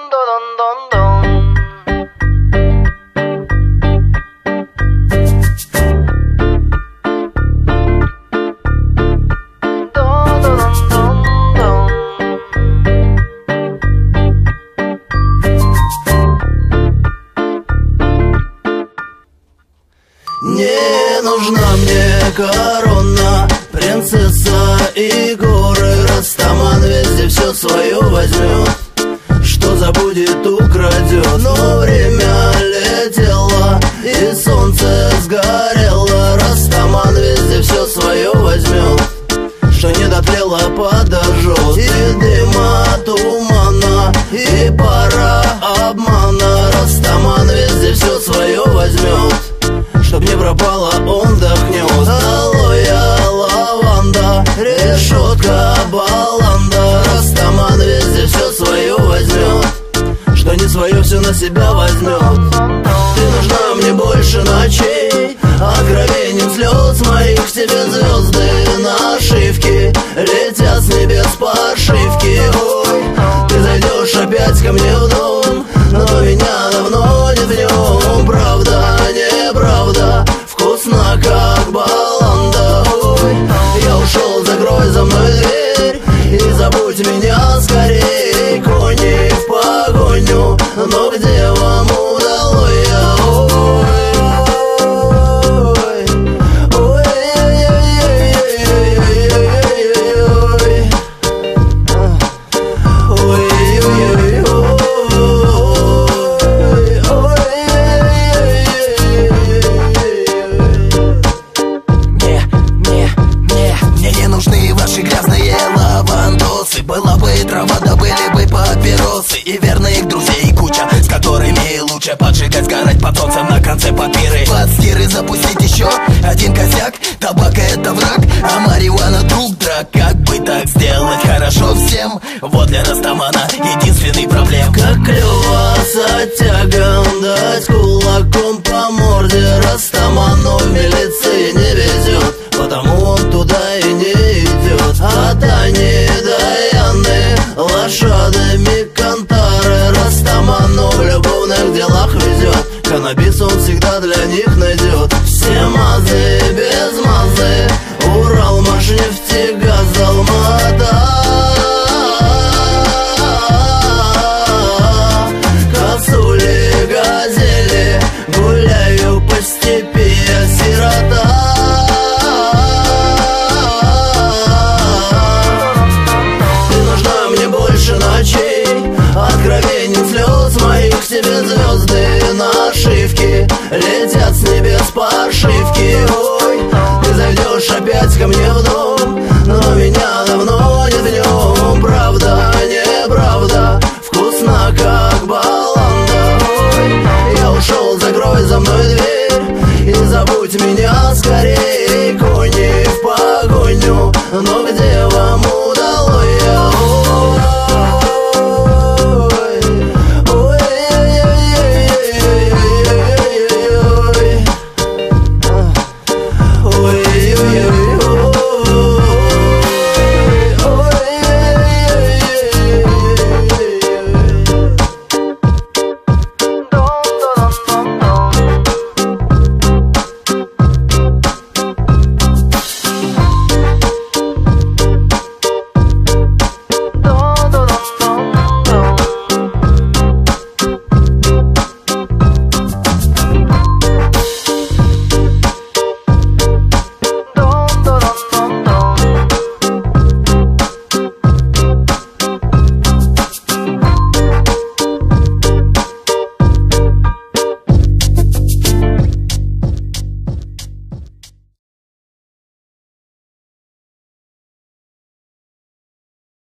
Не нужна мне корона, принцесса и горы. Растаман везде все свое возьмет, что забудет, украдет. Но время летело и солнце сгорело. Растаман везде все свое возьмет, что не дотлело, подожжет. И дыма, тумана, и пара обмана. Растаман везде все свое возьмет, чтоб не пропало, он вдохнет. Алоэ, лаванда, решетка, баланда. Растаман везде все свое возьмет, что не свое все на себя возьмет. Ты нужна мне больше ночей, откровением слез моих. К тебе звезды нашивки летят с небес по ошибке. Ой, ты зайдешь опять ко мне в дом, но меня давно нет в нем. Правда, неправда, вкусно как баланда. Ой, я ушел, закрой за мной дверь и забудь меня скорей. Кони в погоню, но где вам удалось? Была бы и трава, да были бы папиросы и верных друзей куча, с которыми лучше поджигать, сгорать под солнцем на конце папиры. Под стиры запустить еще один косяк. Табак это враг, а марихуана друг драк. Как бы так сделать хорошо всем? Вот для Растамана единственный проблем. Как клево с оттягом дать кулаком по морде. Растаману в милиции не везет, потому он туда и не идет. А Тани Даяны лошадами кантары. Растаману в любовных делах везет, каннабис он всегда для них найдет.